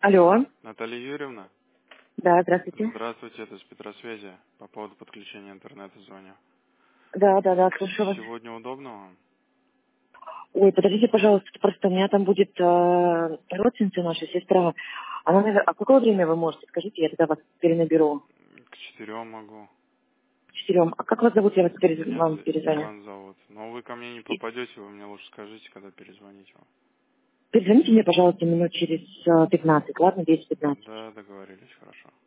Алло. Наталья Юрьевна? Да, здравствуйте. Здравствуйте, это с Петросвязи. По поводу подключения интернета звоню. Да, слушаю вас. Сегодня удобно вам? Ой, подождите, пожалуйста, просто у меня там будет родственница наша, сестра. Она, а в какое время вы можете? Скажите, я тогда вас перенаберу. К 4 могу. К 4. А как вас зовут? Я вас Меня вам перезвоню. Иван зовут. Но вы ко мне не И попадете, вы мне лучше скажите, когда перезвонить вам. перезвоните мне, пожалуйста, минут через 15, ладно, 10-15. Да, договорились, хорошо.